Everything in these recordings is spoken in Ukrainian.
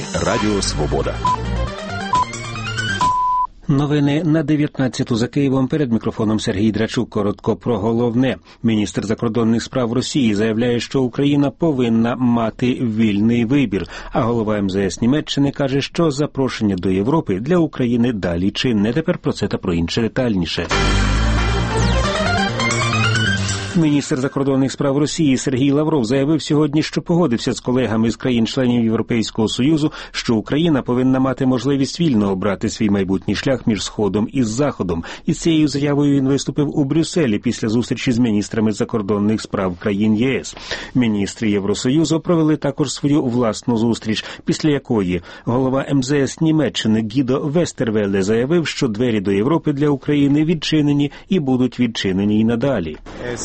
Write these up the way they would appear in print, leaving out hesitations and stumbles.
Новини Радіо Свобода. Новини на 19-ту за Києвом. Перед мікрофоном Сергій Драчук. Коротко про головне. Міністр закордонних справ Росії заявляє, що Україна повинна мати вільний вибір. А голова МЗС Німеччини каже, що запрошення до Європи для України далі чинне. Тепер про це та про інше детальніше. Міністр закордонних справ Росії Сергій Лавров заявив сьогодні, що погодився з колегами з країн-членів Європейського Союзу, що Україна повинна мати можливість вільно обрати свій майбутній шлях між Сходом і Заходом. Із цією заявою він виступив у Брюсселі після зустрічі з міністрами закордонних справ країн ЄС. Міністри Євросоюзу провели також свою власну зустріч, після якої голова МЗС Німеччини Гідо Вестервеле заявив, що двері до Європи для України відчинені і будуть відчинені й надалі.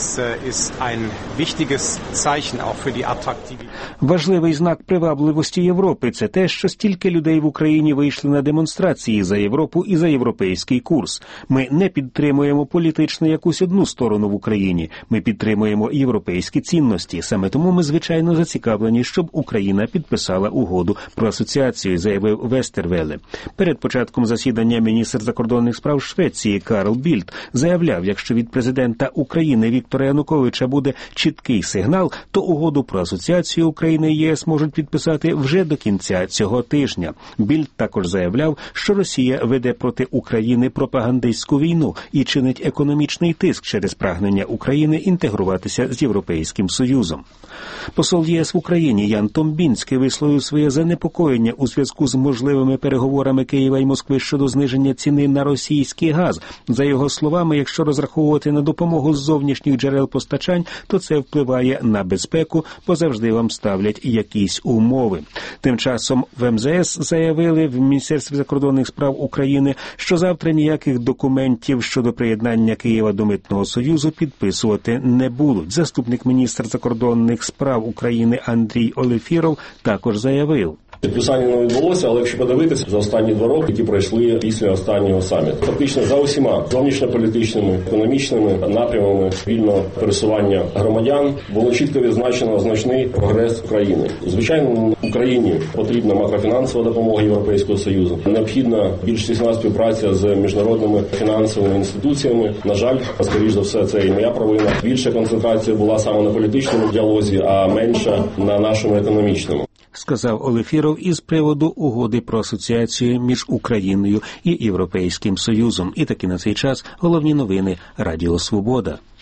Важливий знак привабливості Європи – це те, що стільки людей в Україні вийшли на демонстрації за Європу і за європейський курс. Ми не підтримуємо політично якусь одну сторону в Україні. Ми підтримуємо європейські цінності. Саме тому ми, звичайно, зацікавлені, щоб Україна підписала угоду про асоціацію, заявив Вестервеле. Перед початком засідання міністр закордонних справ Швеції Карл Більд заявляв, якщо від президента України Віктора Януковича буде чіткий сигнал, то угоду про асоціацію України і ЄС можуть підписати вже до кінця цього тижня. Більд також заявляв, що Росія веде проти України пропагандистську війну і чинить економічний тиск через прагнення України інтегруватися з Європейським Союзом. Посол ЄС в Україні Ян Томбінський висловив своє занепокоєння у зв'язку з можливими переговорами Києва і Москви щодо зниження ціни на російський газ. За його словами, якщо розраховувати на допомогу з зовнішніх джерел постачань, то це впливає на безпеку, бо завжди вам ставлять якісь умови. Тим часом в МЗС заявили в Міністерстві закордонних справ України, що завтра ніяких документів щодо приєднання Києва до Митного Союзу підписувати не будуть. Заступник міністра закордонних справ України Андрій Олефіров також заявив. Підписання не відбулося, але якщо подивитися за останні 2 роки, які пройшли після останнього саміту. Фактично за усіма зовнішньополітичними, економічними напрямами вільного пересування громадян було чітко відзначено значний прогрес України. Звичайно, Україні потрібна макрофінансова допомога Європейського Союзу. Необхідна більш тісна співпраця з міжнародними фінансовими інституціями. На жаль, скоріш за все, це і моя провина. Більша концентрація була саме на політичному діалозі, а менша на нашому економічному. Сказав Олефіров із приводу угоди про асоціацію між Україною і Європейським Союзом. І таки на цей час головні новини Радіо Свобода.